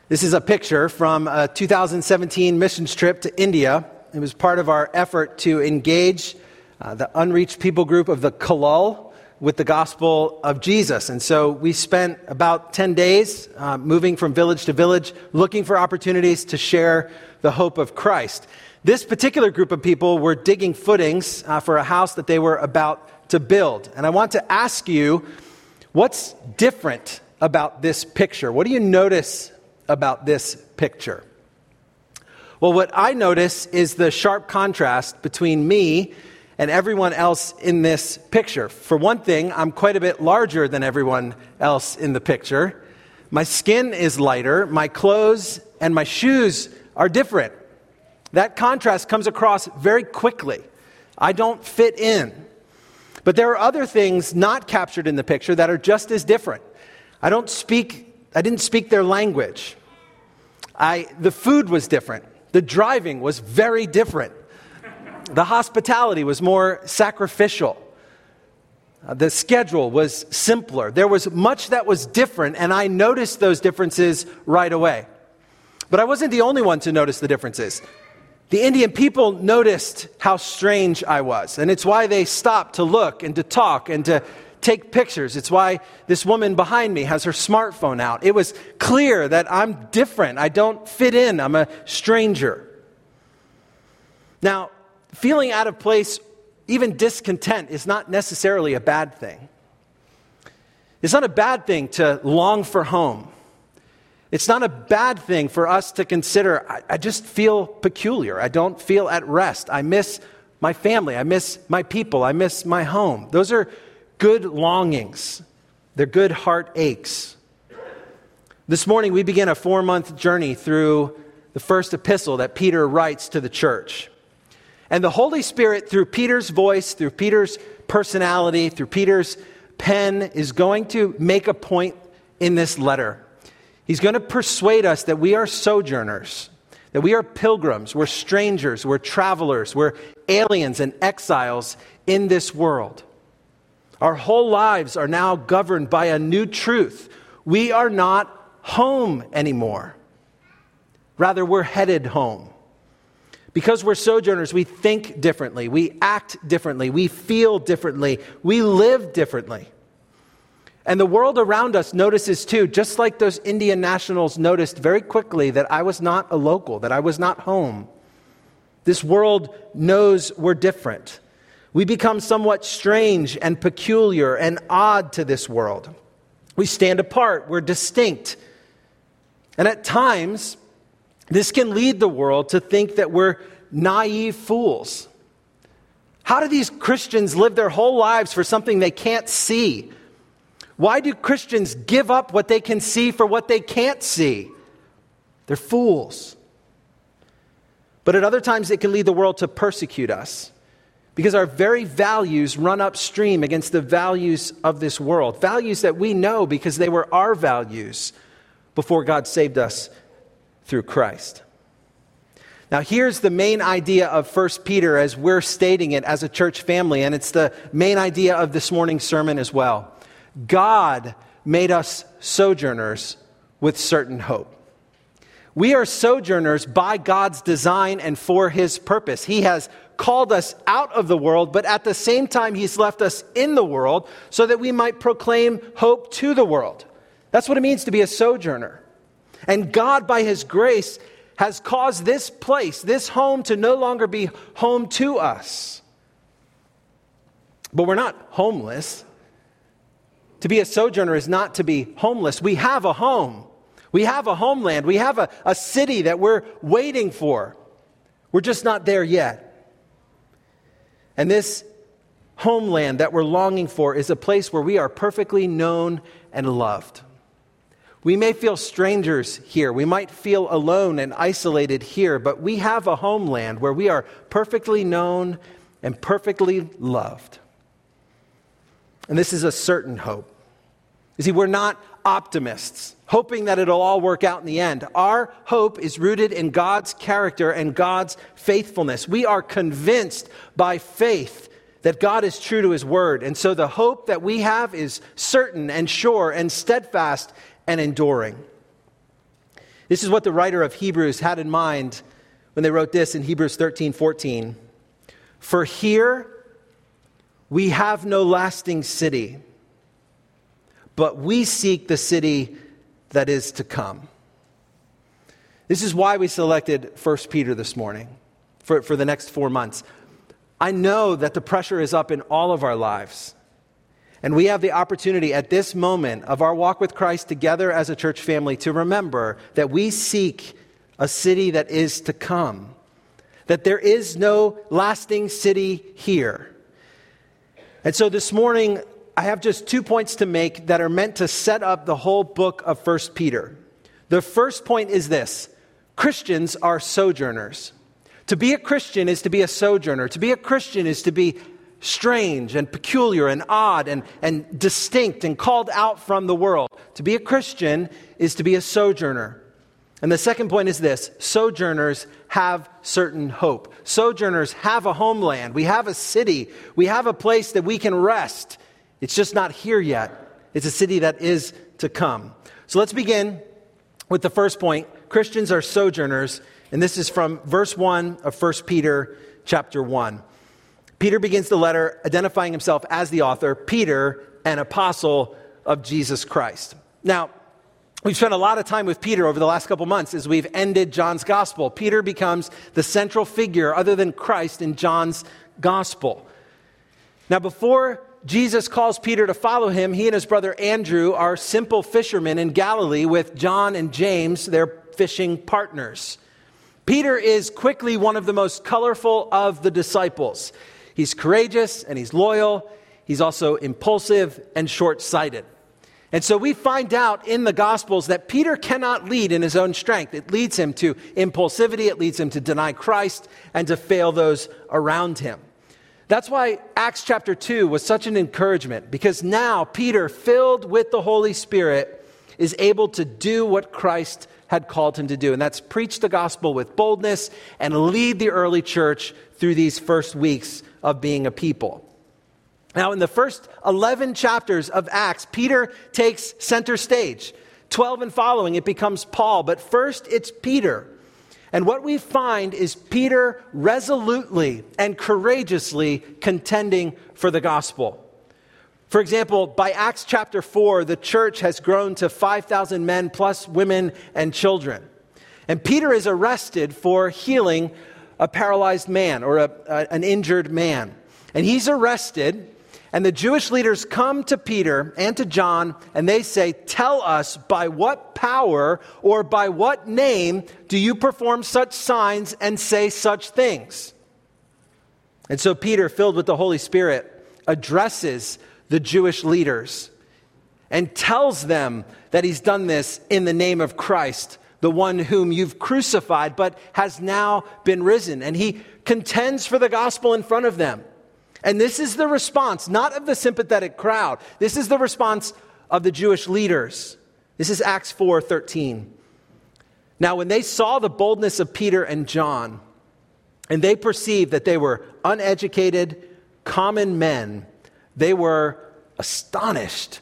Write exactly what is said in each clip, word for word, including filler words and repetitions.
This is a picture from a two thousand seventeen missions trip to India. It was part of our effort to engage uh, the unreached people group of the Kalal with the gospel of Jesus. And so we spent about ten days uh, moving from village to village, looking for opportunities to share the hope of Christ. This particular group of people were digging footings uh, for a house that they were about to build. And I want to ask you, what's different about this picture? What do you notice about this picture? Well, what I notice is the sharp contrast between me and everyone else in this picture. For one thing, I'm quite a bit larger than everyone else in the picture. My skin is lighter, my clothes and my shoes are different. That contrast comes across very quickly. I don't fit in. But there are other things not captured in the picture that are just as different. I don't speak I didn't speak their language. I, the food was different. The driving was very different. The hospitality was more sacrificial. Uh, the schedule was simpler. There was much that was different, and I noticed those differences right away. But I wasn't the only one to notice the differences. The Indian people noticed how strange I was, and it's why they stopped to look and to talk and to take pictures. It's why this woman behind me has her smartphone out. It was clear that I'm different. I don't fit in. I'm a stranger. Now, feeling out of place, even discontent, is not necessarily a bad thing. It's not a bad thing to long for home. It's not a bad thing for us to consider, I, I just feel peculiar. I don't feel at rest. I miss my family. I miss my people. I miss my home. Those are good longings. They're good heart aches. This morning we begin a four-month journey through the first epistle that Peter writes to the church. And the Holy Spirit, through Peter's voice, through Peter's personality, through Peter's pen, is going to make a point in this letter. He's going to persuade us that we are sojourners, that we are pilgrims, we're strangers, we're travelers, we're aliens and exiles in this world. Our whole lives are now governed by a new truth. We are not home anymore. Rather, we're headed home. Because we're sojourners, we think differently, we act differently, we feel differently, we live differently. And the world around us notices too, just like those Indian nationals noticed very quickly that I was not a local, that I was not home. This world knows we're different. We become somewhat strange and peculiar and odd to this world. We stand apart. We're distinct. And at times, this can lead the world to think that we're naive fools. How do these Christians live their whole lives for something they can't see? Why do Christians give up what they can see for what they can't see? They're fools. But at other times, it can lead the world to persecute us, because our very values run upstream against the values of this world. Values that we know because they were our values before God saved us through Christ. Now, here's the main idea of First Peter as we're stating it as a church family, and it's the main idea of this morning's sermon as well. God made us sojourners with certain hope. We are sojourners by God's design and for His purpose. He has called us out of the world, but at the same time, He's left us in the world so that we might proclaim hope to the world. That's what it means to be a sojourner. And God, by His grace, has caused this place, this home, to no longer be home to us. But we're not homeless. To be a sojourner is not to be homeless. We have a home. We have a homeland. We have a, a city that we're waiting for. We're just not there yet. And this homeland that we're longing for is a place where we are perfectly known and loved. We may feel strangers here. We might feel alone and isolated here, but we have a homeland where we are perfectly known and perfectly loved. And this is a certain hope. You see, we're not optimists, hoping that it'll all work out in the end. Our hope is rooted in God's character and God's faithfulness. We are convinced by faith that God is true to His word. And so the hope that we have is certain and sure and steadfast and enduring. This is what the writer of Hebrews had in mind when they wrote this in Hebrews thirteen fourteen. For here we have no lasting city, but we seek the city that is to come. This is why we selected First Peter this morning for, for the next four months. I know that the pressure is up in all of our lives. And we have the opportunity at this moment of our walk with Christ together as a church family to remember that we seek a city that is to come. That there is no lasting city here. And so this morning, I have just two points to make that are meant to set up the whole book of First Peter. The first point is this: Christians are sojourners. To be a Christian is to be a sojourner. To be a Christian is to be strange and peculiar and odd and, and distinct and called out from the world. To be a Christian is to be a sojourner. And the second point is this: sojourners have certain hope. Sojourners have a homeland. We have a city. We have a place that we can rest. It's just not here yet. It's a city that is to come. So let's begin with the first point. Christians are sojourners. And this is from verse one of First Peter chapter one. Peter begins the letter identifying himself as the author, Peter, an apostle of Jesus Christ. Now, we've spent a lot of time with Peter over the last couple months as we've ended John's gospel. Peter becomes the central figure other than Christ in John's gospel. Now, before Jesus calls Peter to follow him, he and his brother Andrew are simple fishermen in Galilee with John and James, their fishing partners. Peter is quickly one of the most colorful of the disciples. He's courageous and he's loyal. He's also impulsive and short-sighted. And so we find out in the Gospels that Peter cannot lead in his own strength. It leads him to impulsivity. It leads him to deny Christ and to fail those around him. That's why Acts chapter two was such an encouragement, because now Peter, filled with the Holy Spirit, is able to do what Christ had called him to do. And that's preach the gospel with boldness and lead the early church through these first weeks of being a people. Now, in the first eleven chapters of Acts, Peter takes center stage. twelve and following, it becomes Paul. But first, it's Peter. And what we find is Peter resolutely and courageously contending for the gospel. For example, by Acts chapter four, the church has grown to five thousand men plus women and children. And Peter is arrested for healing a paralyzed man or a, a, an injured man. And he's arrested, and the Jewish leaders come to Peter and to John, and they say, "Tell us, by what power or by what name do you perform such signs and say such things?" And so Peter, filled with the Holy Spirit, addresses the Jewish leaders and tells them that he's done this in the name of Christ, the one whom you've crucified but has now been risen. And he contends for the gospel in front of them. And this is the response, not of the sympathetic crowd. This is the response of the Jewish leaders. This is Acts four thirteen. Now, when they saw the boldness of Peter and John, and they perceived that they were uneducated, common men, they were astonished.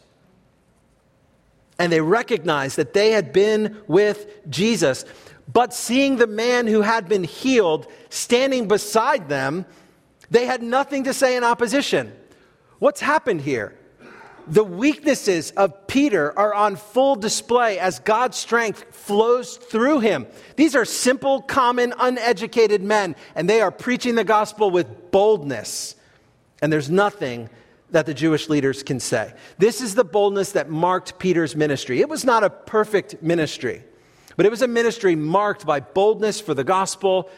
And they recognized that they had been with Jesus. But seeing the man who had been healed standing beside them, they had nothing to say in opposition. What's happened here? The weaknesses of Peter are on full display as God's strength flows through him. These are simple, common, uneducated men, and they are preaching the gospel with boldness. And there's nothing that the Jewish leaders can say. This is the boldness that marked Peter's ministry. It was not a perfect ministry, but it was a ministry marked by boldness for the gospel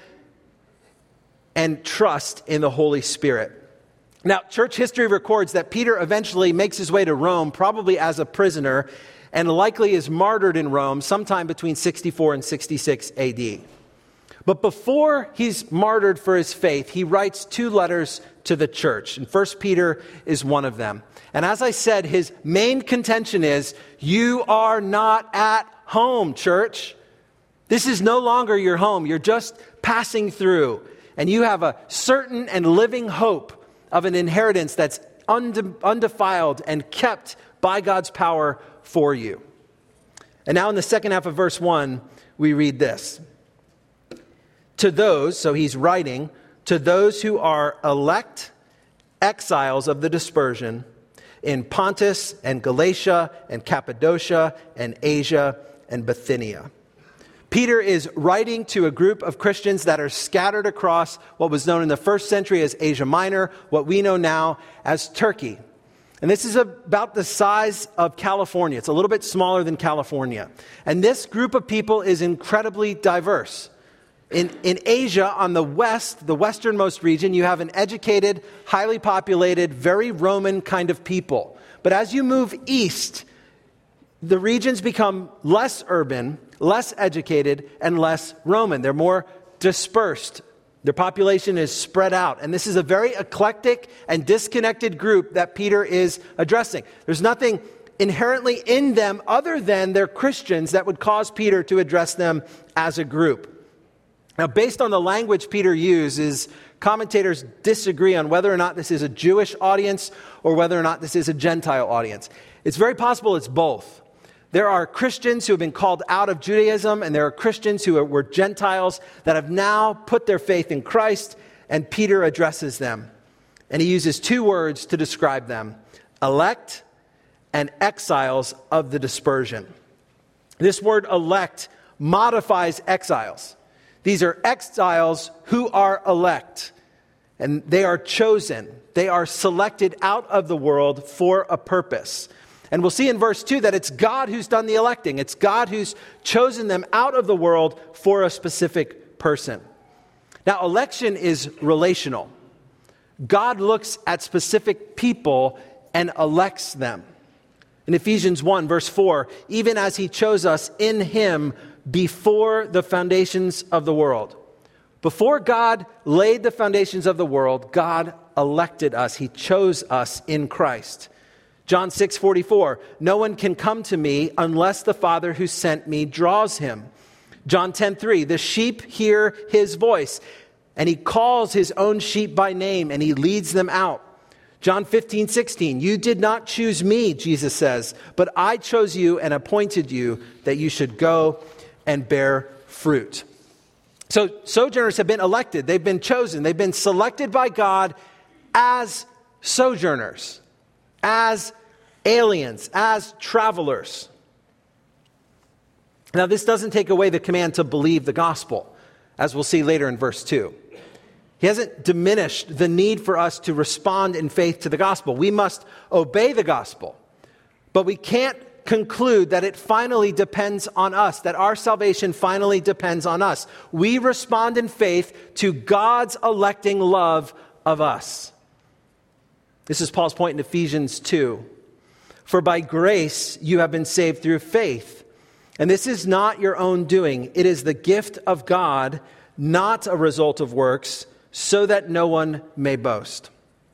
and trust in the Holy Spirit. Now, church history records that Peter eventually makes his way to Rome, probably as a prisoner, and likely is martyred in Rome sometime between sixty-four and sixty-six A D. But before he's martyred for his faith, he writes two letters to the church, and First Peter is one of them. And as I said, his main contention is, you are not at home, church. This is no longer your home. You're just passing through, and you have a certain and living hope of an inheritance that's unde- undefiled and kept by God's power for you. And now in the second half of verse one, we read this. To those, so he's writing, to those who are elect exiles of the dispersion in Pontus and Galatia and Cappadocia and Asia and Bithynia. Peter is writing to a group of Christians that are scattered across what was known in the first century as Asia Minor, what we know now as Turkey. And this is about the size of California. It's a little bit smaller than California. And this group of people is incredibly diverse. In, in Asia, on the west, the westernmost region, you have an educated, highly populated, very Roman kind of people. But as you move east, the regions become less urban, less educated, and less Roman. They're more dispersed. Their population is spread out. And this is a very eclectic and disconnected group that Peter is addressing. There's nothing inherently in them other than they're Christians that would cause Peter to address them as a group. Now, based on the language Peter uses, commentators disagree on whether or not this is a Jewish audience or whether or not this is a Gentile audience. It's very possible it's both. There are Christians who have been called out of Judaism, and there are Christians who were Gentiles that have now put their faith in Christ, and Peter addresses them. And he uses two words to describe them: elect and exiles of the dispersion. This word elect modifies exiles. These are exiles who are elect, and they are chosen. They are selected out of the world for a purpose. And we'll see in verse two that it's God who's done the electing. It's God who's chosen them out of the world for a specific person. Now, election is relational. God looks at specific people and elects them. In Ephesians one, verse four, even as he chose us in him before the foundations of the world. Before God laid the foundations of the world, God elected us. He chose us in Christ. John six forty-four, no one can come to me unless the Father who sent me draws him. John ten three, the sheep hear his voice, and he calls his own sheep by name, and he leads them out. John fifteen sixteen, you did not choose me, Jesus says, but I chose you and appointed you that you should go and bear fruit. So sojourners have been elected. They've been chosen. They've been selected by God as sojourners, as aliens, as travelers. Now, this doesn't take away the command to believe the gospel, as we'll see later in verse two. He hasn't diminished the need for us to respond in faith to the gospel. We must obey the gospel, but we can't conclude that it finally depends on us, that our salvation finally depends on us. We respond in faith to God's electing love of us. This is Paul's point in Ephesians two. For by grace you have been saved through faith. And this is not your own doing. It is the gift of God, not a result of works, so that no one may boast.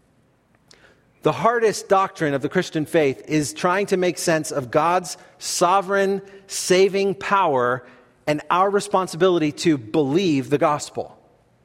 The hardest doctrine of the Christian faith is trying to make sense of God's sovereign, saving power and our responsibility to believe the gospel.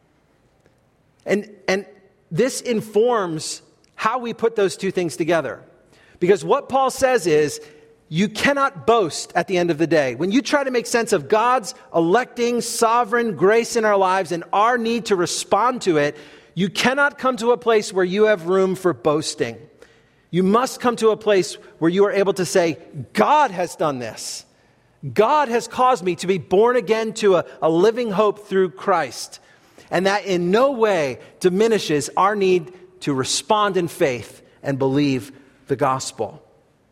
And, and this informs how we put those two things together. Because what Paul says is, you cannot boast at the end of the day. When you try to make sense of God's electing, sovereign grace in our lives and our need to respond to it, you cannot come to a place where you have room for boasting. You must come to a place where you are able to say, God has done this. God has caused me to be born again to a, a living hope through Christ. And that in no way diminishes our need to respond in faith and believe the gospel.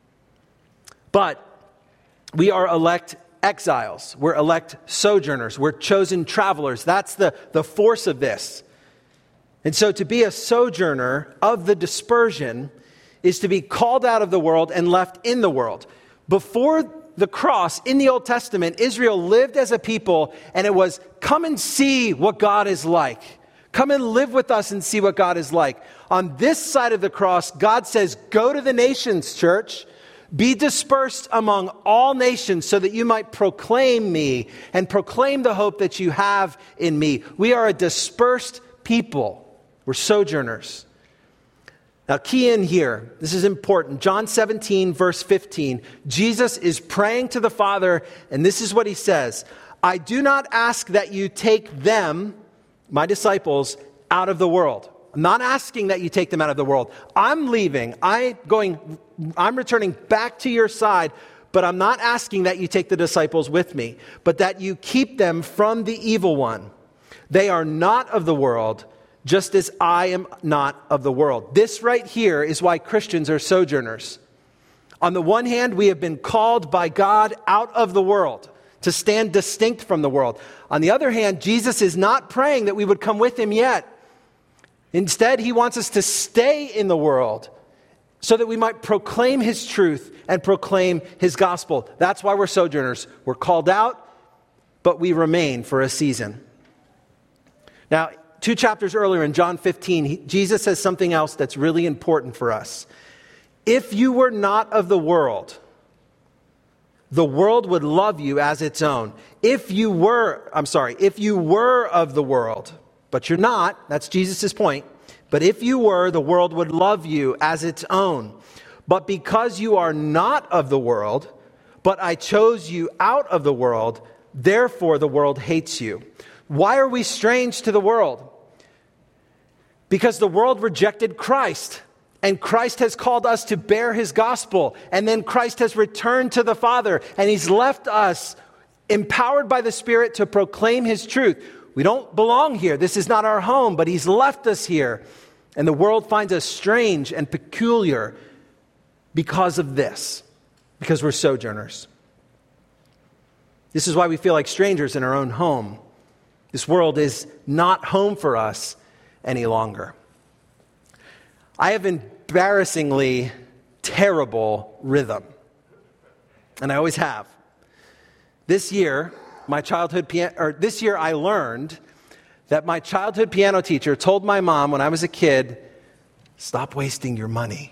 But we are elect exiles. We're elect sojourners. We're chosen travelers. That's the, the force of this. And so to be a sojourner of the dispersion is to be called out of the world and left in the world. Before the cross, in the Old Testament, Israel lived as a people, and it was, come and see what God is like. Come and live with us and see what God is like. On this side of the cross, God says, go to the nations, church. Be dispersed among all nations so that you might proclaim me and proclaim the hope that you have in me. We are a dispersed people. We're sojourners. Now, key in here, this is important. John seventeen, verse fifteen, Jesus is praying to the Father, and this is what he says: I do not ask that you take them, my disciples, out of the world. I'm not asking that you take them out of the world. I'm leaving. I going, I'm returning back to your side, but I'm not asking that you take the disciples with me, but that you keep them from the evil one. They are not of the world, just as I am not of the world. This right here is why Christians are sojourners. On the one hand, we have been called by God out of the world to stand distinct from the world. On the other hand, Jesus is not praying that we would come with him yet. Instead, he wants us to stay in the world so that we might proclaim his truth and proclaim his gospel. That's why we're sojourners. We're called out, but we remain for a season. Now, two chapters earlier in John fifteen, he, Jesus says something else that's really important for us. If you were not of the world, the world would love you as its own. If you were, I'm sorry, if you were of the world, but you're not, that's Jesus' point. But if you were, the world would love you as its own. But because you are not of the world, but I chose you out of the world, therefore the world hates you. Why are we strange to the world? Because the world rejected Christ, and Christ has called us to bear his gospel, and then Christ has returned to the Father, and he's left us empowered by the Spirit to proclaim his truth. We don't belong here. This is not our home, but he's left us here, and the world finds us strange and peculiar because of this, because we're sojourners. This is why we feel like strangers in our own home. This world is not home for us any longer. I have embarrassingly terrible rhythm, and I always have. This year, my childhood piano, or this year I learned that my childhood piano teacher told my mom when I was a kid, "Stop wasting your money."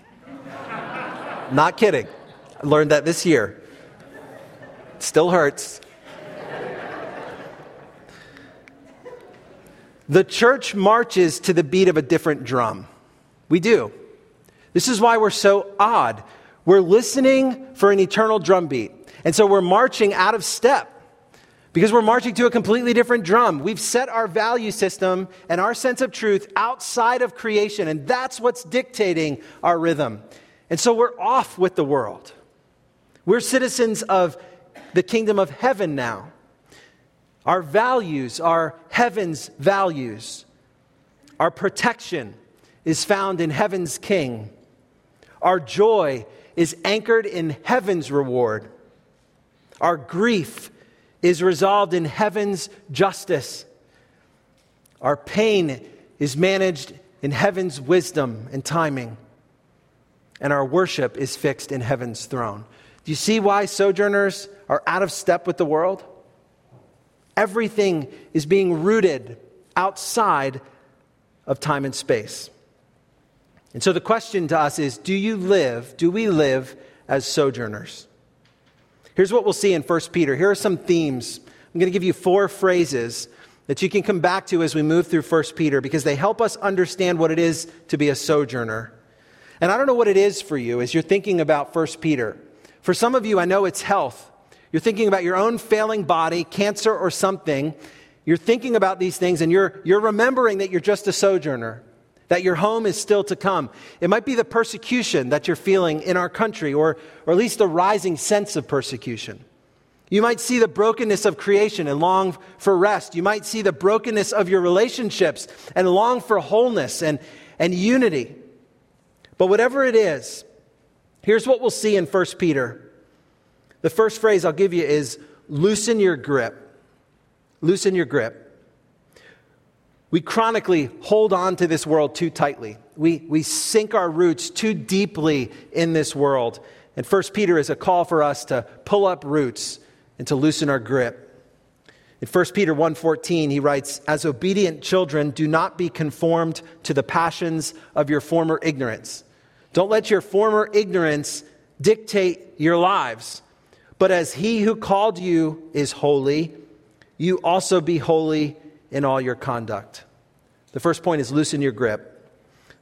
Not kidding. I learned that this year. It still hurts. The church marches to the beat of a different drum. We do. This is why we're so odd. We're listening for an eternal drumbeat. And so we're marching out of step because we're marching to a completely different drum. We've set our value system and our sense of truth outside of creation, and that's what's dictating our rhythm. And so we're off with the world. We're citizens of the kingdom of heaven now. Our values are heaven's values. Our protection is found in heaven's king. Our joy is anchored in heaven's reward. Our grief is resolved in heaven's justice. Our pain is managed in heaven's wisdom and timing. And our worship is fixed in heaven's throne. Do you see why sojourners are out of step with the world? Everything is being rooted outside of time and space. And so the question to us is, do you live, do we live as sojourners? Here's what we'll see in First Peter. Here are some themes. I'm going to give you four phrases that you can come back to as we move through First Peter because they help us understand what it is to be a sojourner. And I don't know what it is for you as you're thinking about First Peter. For some of you, I know it's health. You're thinking about your own failing body, cancer or something. You're thinking about these things and you're, you're remembering that you're just a sojourner, that your home is still to come. It might be the persecution that you're feeling in our country, or, or at least a rising sense of persecution. You might see the brokenness of creation and long for rest. You might see the brokenness of your relationships and long for wholeness and, and unity. But whatever it is, here's what we'll see in First Peter. The first phrase I'll give you is loosen your grip. Loosen your grip. We chronically hold on to this world too tightly. We, we sink our roots too deeply in this world. And First Peter is a call for us to pull up roots and to loosen our grip. In First Peter one fourteen, he writes, "As obedient children, do not be conformed to the passions of your former ignorance. Don't let your former ignorance dictate your lives. But as he who called you is holy, you also be holy in all your conduct." The first point is loosen your grip.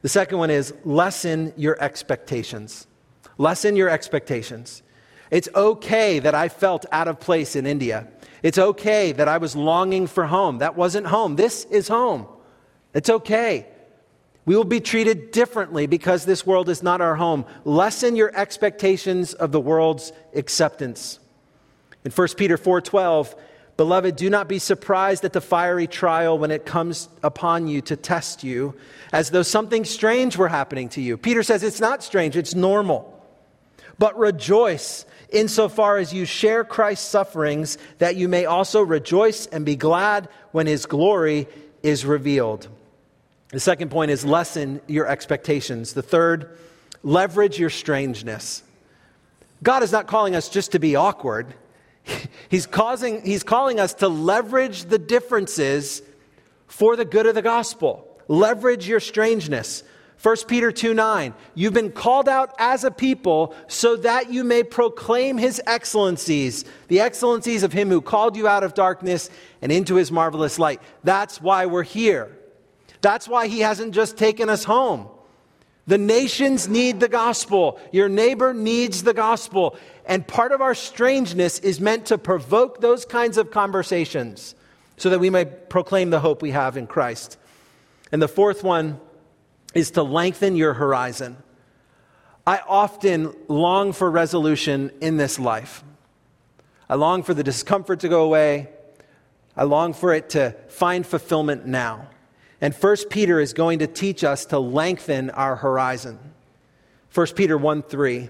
The second one is lessen your expectations. Lessen your expectations. It's okay that I felt out of place in India. It's okay that I was longing for home. That wasn't home. This is home. It's okay. We will be treated differently because this world is not our home. Lessen your expectations of the world's acceptance. In First Peter four twelve, beloved, do not be surprised at the fiery trial when it comes upon you to test you, as though something strange were happening to you. Peter says it's not strange, it's normal. But rejoice insofar as you share Christ's sufferings, that you may also rejoice and be glad when his glory is revealed. The second point is lessen your expectations. The third, leverage your strangeness. God is not calling us just to be awkward. He's causing, he's calling us to leverage the differences for the good of the gospel. Leverage your strangeness. First Peter two nine, you've been called out as a people so that you may proclaim his excellencies, the excellencies of him who called you out of darkness and into his marvelous light. That's why we're here. That's why he hasn't just taken us home. The nations need the gospel. Your neighbor needs the gospel. And part of our strangeness is meant to provoke those kinds of conversations so that we may proclaim the hope we have in Christ. And the fourth one is to lengthen your horizon. I often long for resolution in this life. I long for the discomfort to go away. I long for it to find fulfillment now. And First Peter is going to teach us to lengthen our horizon. First Peter one three.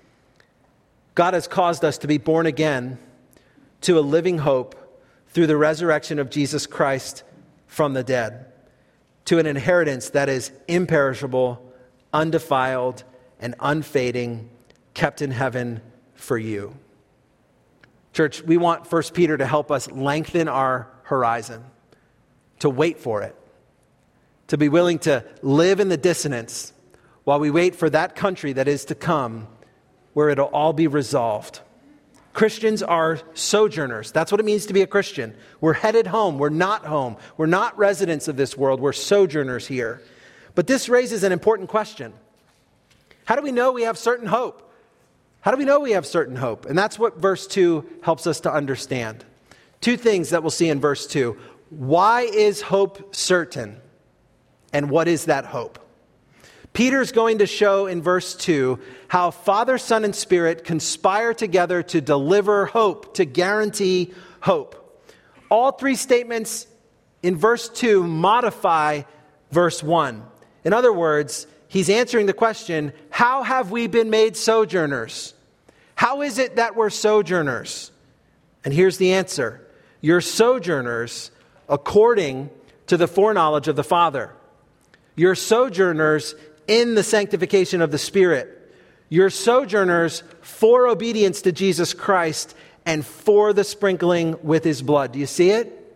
God has caused us to be born again to a living hope through the resurrection of Jesus Christ from the dead, to an inheritance that is imperishable, undefiled, and unfading, kept in heaven for you. Church, we want First Peter to help us lengthen our horizon, to wait for it, to be willing to live in the dissonance while we wait for that country that is to come, where it'll all be resolved. Christians are sojourners. That's what it means to be a Christian. We're headed home. We're not home. We're not residents of this world. We're sojourners here. But this raises an important question. How do we know we have certain hope? How do we know we have certain hope? And that's what verse two helps us to understand. Two things that we'll see in verse two. Why is hope certain? And what is that hope? Peter's going to show in verse two how Father, Son, and Spirit conspire together to deliver hope, to guarantee hope. All three statements in verse two modify verse one. In other words, he's answering the question, how have we been made sojourners? How is it that we're sojourners? And here's the answer. You're sojourners according to the foreknowledge of the Father. You're sojourners in the sanctification of the Spirit. You're sojourners for obedience to Jesus Christ and for the sprinkling with his blood. Do you see it?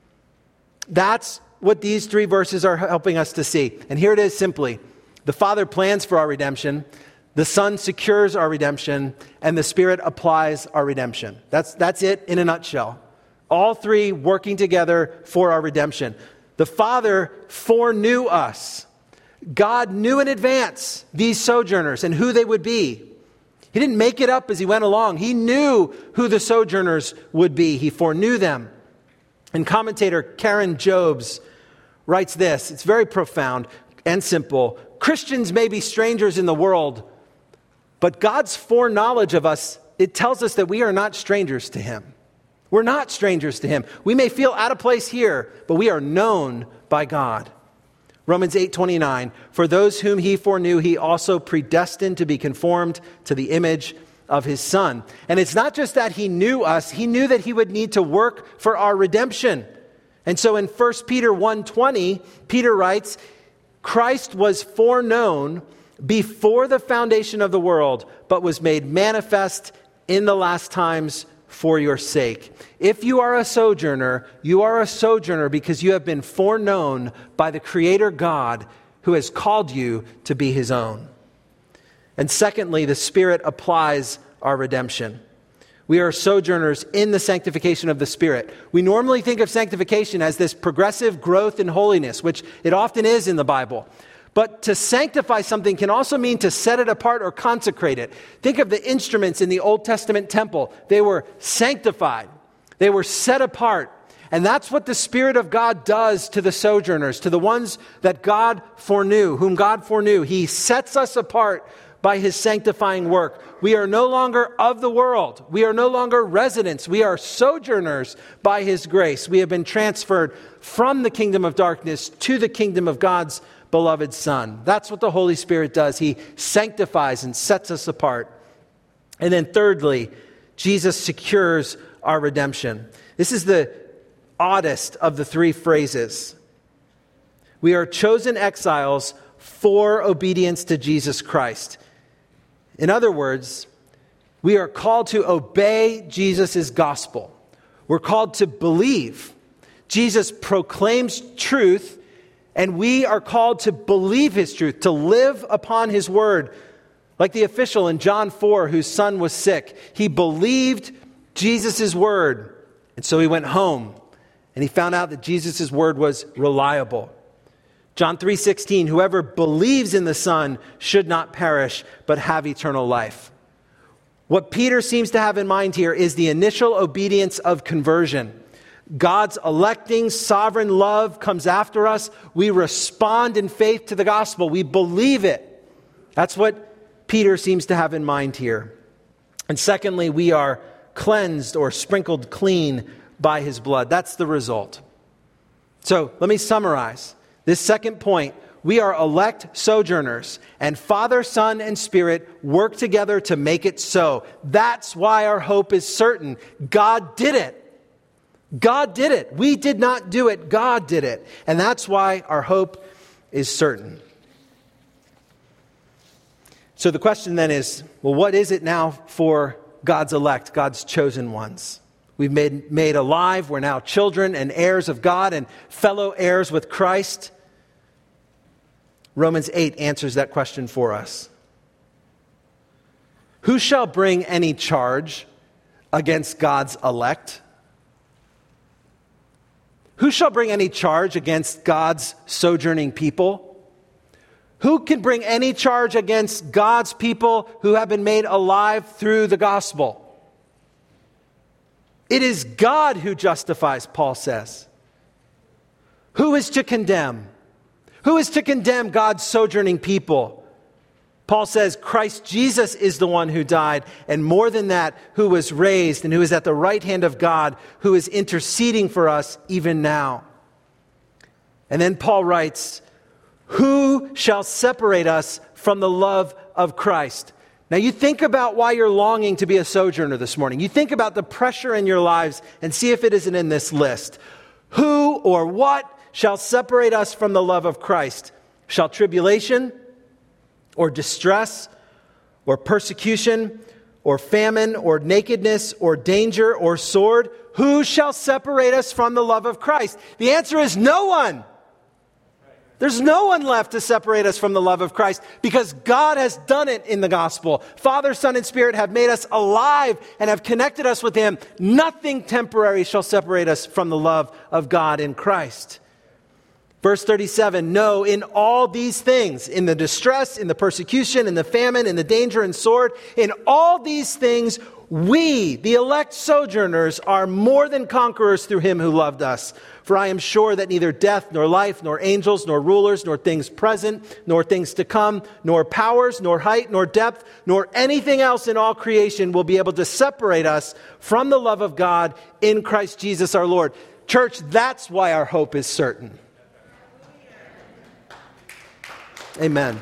That's what these three verses are helping us to see. And here it is simply. The Father plans for our redemption, the Son secures our redemption, and the Spirit applies our redemption. That's, that's it in a nutshell. All three working together for our redemption. The Father foreknew us. God knew in advance these sojourners and who they would be. He didn't make it up as he went along. He knew who the sojourners would be. He foreknew them. And commentator Karen Jobes writes this. It's very profound and simple. Christians may be strangers in the world, but God's foreknowledge of us, it tells us that we are not strangers to him. We're not strangers to him. We may feel out of place here, but we are known by God. Romans eight twenty-nine, for those whom he foreknew, he also predestined to be conformed to the image of his Son. And it's not just that he knew us, he knew that he would need to work for our redemption. And so in First Peter one twenty, Peter writes, Christ was foreknown before the foundation of the world, but was made manifest in the last times for your sake. If you are a sojourner, you are a sojourner because you have been foreknown by the Creator God who has called you to be his own. And secondly, the Spirit applies our redemption. We are sojourners in the sanctification of the Spirit. We normally think of sanctification as this progressive growth in holiness, which it often is in the Bible. But to sanctify something can also mean to set it apart or consecrate it. Think of the instruments in the Old Testament temple. They were sanctified. They were set apart. And that's what the Spirit of God does to the sojourners, to the ones that God foreknew, whom God foreknew. He sets us apart by His sanctifying work. We are no longer of the world. We are no longer residents. We are sojourners by His grace. We have been transferred from the kingdom of darkness to the kingdom of God's beloved Son. That's what the Holy Spirit does. He sanctifies and sets us apart. And then thirdly, Jesus secures our redemption. This is the oddest of the three phrases. We are chosen exiles for obedience to Jesus Christ. In other words, we are called to obey Jesus' gospel. We're called to believe. Jesus proclaims truth, and we are called to believe His truth, to live upon His word. Like the official in John four whose son was sick. He believed Jesus' word, and so he went home, and he found out that Jesus' word was reliable. John three sixteen, whoever believes in the Son should not perish, but have eternal life. What Peter seems to have in mind here is the initial obedience of conversion. God's electing, sovereign love comes after us. We respond in faith to the gospel. We believe it. That's what Peter seems to have in mind here. And secondly, we are cleansed or sprinkled clean by His blood. That's the result. So let me summarize. This second point, we are elect sojourners, and Father, Son, and Spirit work together to make it so. That's why our hope is certain. God did it. God did it. We did not do it. God did it. And that's why our hope is certain. So the question then is, well, what is it now for God's elect, God's chosen ones? We've made made alive. We're now children and heirs of God and fellow heirs with Christ. Romans eight answers that question for us. Who shall bring any charge against God's elect? Who shall bring any charge against God's sojourning people? Who can bring any charge against God's people who have been made alive through the gospel? It is God who justifies, Paul says. Who is to condemn? Who is to condemn God's sojourning people? Paul says Christ Jesus is the one who died, and more than that, who was raised and who is at the right hand of God, who is interceding for us even now. And then Paul writes, who shall separate us from the love of Christ? Now you think about why you're longing to be a sojourner this morning. You think about the pressure in your lives and see if it isn't in this list. Who or what shall separate us from the love of Christ? Shall tribulation, or distress, or persecution, or famine, or nakedness, or danger, or sword? Who shall separate us from the love of Christ? The answer is no one. There's no one left to separate us from the love of Christ because God has done it in the gospel. Father, Son, and Spirit have made us alive and have connected us with Him. Nothing temporary shall separate us from the love of God in Christ. Verse thirty-seven, no, in all these things, in the distress, in the persecution, in the famine, in the danger and sword, in all these things, we, the elect sojourners, are more than conquerors through Him who loved us. For I am sure that neither death, nor life, nor angels, nor rulers, nor things present, nor things to come, nor powers, nor height, nor depth, nor anything else in all creation will be able to separate us from the love of God in Christ Jesus our Lord. Church, that's why our hope is certain. Amen.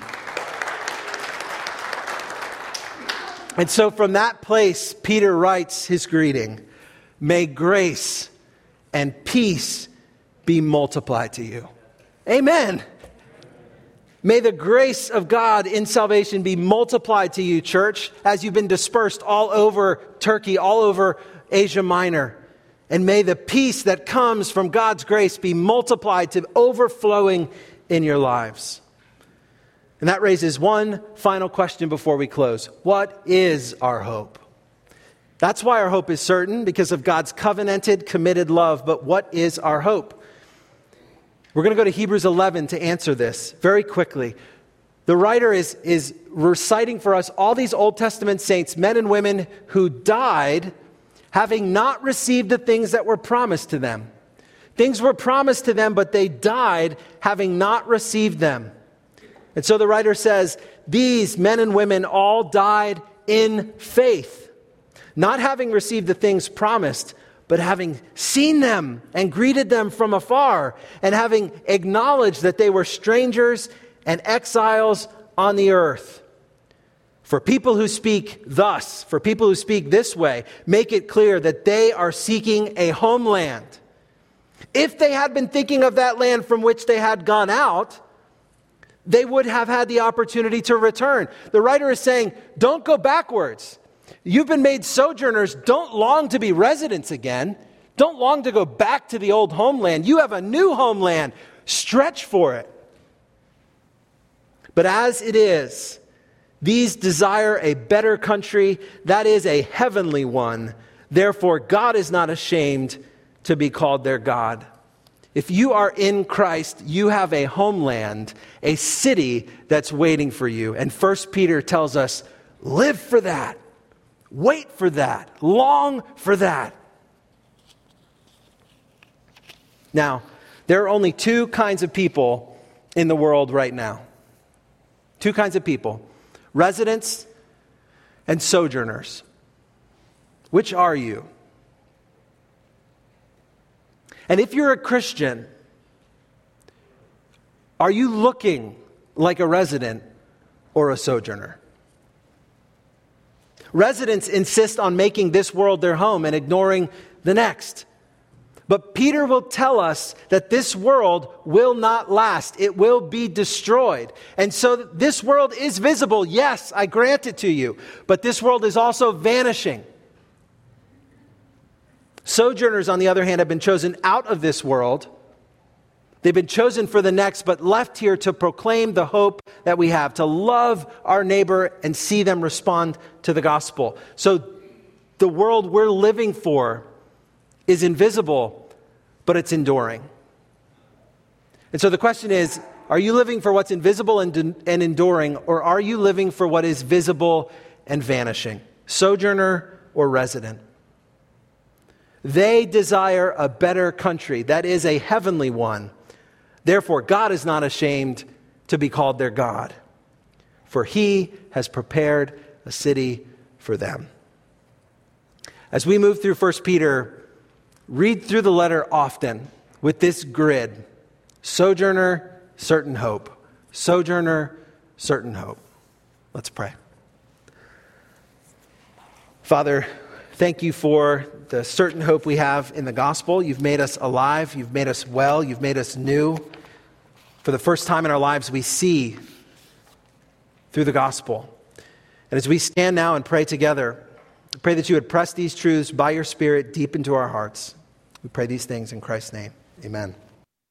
And so from that place, Peter writes his greeting. May grace and peace be multiplied to you. Amen. May the grace of God in salvation be multiplied to you, church, as you've been dispersed all over Turkey, all over Asia Minor. And may the peace that comes from God's grace be multiplied to overflowing in your lives. And that raises one final question before we close. What is our hope? That's why our hope is certain, because of God's covenanted, committed love. But what is our hope? We're going to go to Hebrews eleven to answer this very quickly. The writer is, is reciting for us all these Old Testament saints, men and women who died having not received the things that were promised to them. Things were promised to them, but they died having not received them. And so the writer says, these men and women all died in faith, not having received the things promised, but having seen them and greeted them from afar, and having acknowledged that they were strangers and exiles on the earth. For people who speak thus, for people who speak this way, make it clear that they are seeking a homeland. If they had been thinking of that land from which they had gone out, they would have had the opportunity to return. The writer is saying, don't go backwards. You've been made sojourners. Don't long to be residents again. Don't long to go back to the old homeland. You have a new homeland. Stretch for it. But as it is, these desire a better country, that is a heavenly one. Therefore, God is not ashamed to be called their God. If you are in Christ, you have a homeland, a city that's waiting for you. And First Peter tells us, live for that. Wait for that. Long for that. Now, there are only two kinds of people in the world right now. Two kinds of people, residents and sojourners. Which are you? And if you're a Christian, are you looking like a resident or a sojourner? Residents insist on making this world their home and ignoring the next. But Peter will tell us that this world will not last. It will be destroyed. And so this world is visible. Yes, I grant it to you. But this world is also vanishing. Sojourners, on the other hand, have been chosen out of this world. They've been chosen for the next, but left here to proclaim the hope that we have, to love our neighbor and see them respond to the gospel. So the world we're living for is invisible, but it's enduring. And so the question is, are you living for what's invisible and, and enduring, or are you living for what is visible and vanishing? Sojourner or resident? They desire a better country, that is a heavenly one. Therefore, God is not ashamed to be called their God, for he has prepared a city for them. As we move through First Peter, read through the letter often with this grid: sojourner, certain hope. Sojourner, certain hope. Let's pray. Father, thank you for the certain hope we have in the gospel. You've made us alive. You've made us well. You've made us new. For the first time in our lives, we see through the gospel. And as we stand now and pray together, I pray that you would press these truths by your Spirit deep into our hearts. We pray these things in Christ's name. Amen.